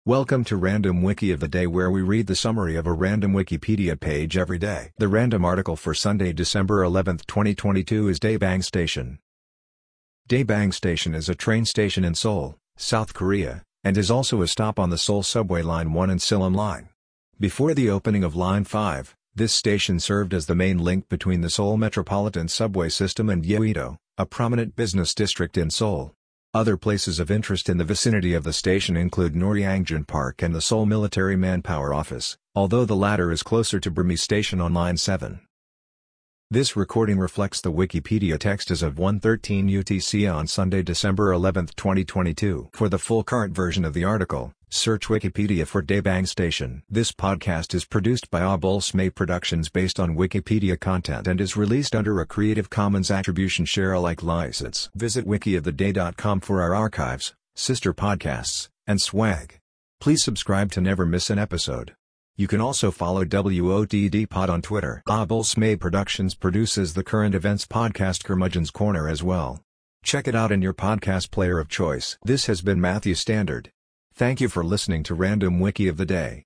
Welcome to Random Wiki of the Day, where we read the summary of a random Wikipedia page every day. The random article for Sunday, December 11, 2022 is Daebang Station. Daebang Station is a train station in Seoul, South Korea, and is also a stop on the Seoul Subway Line 1 and Silom Line. Before the opening of Line 5, this station served as the main link between the Seoul Metropolitan Subway System and Yeouido, a prominent business district in Seoul. Other places of interest in the vicinity of the station include Noryangjin Park and the Seoul Military Manpower Office, although the latter is closer to Bremy Station on Line 7. This recording reflects the Wikipedia text as of 1:13 UTC on Sunday, December 11, 2022. For the full current version of the article, search Wikipedia for Daebang Station. This podcast is produced by Abulsmay Productions based on Wikipedia content and is released under a Creative Commons Attribution Share Alike license. Visit wikioftheday.com for our archives, sister podcasts, and swag. Please subscribe to never miss an episode. You can also follow WOTD Pod on Twitter. Abulsmay Productions produces the current events podcast Curmudgeon's Corner as well. Check it out in your podcast player of choice. This has been Matthew Standard. Thank you for listening to Random Wiki of the Day.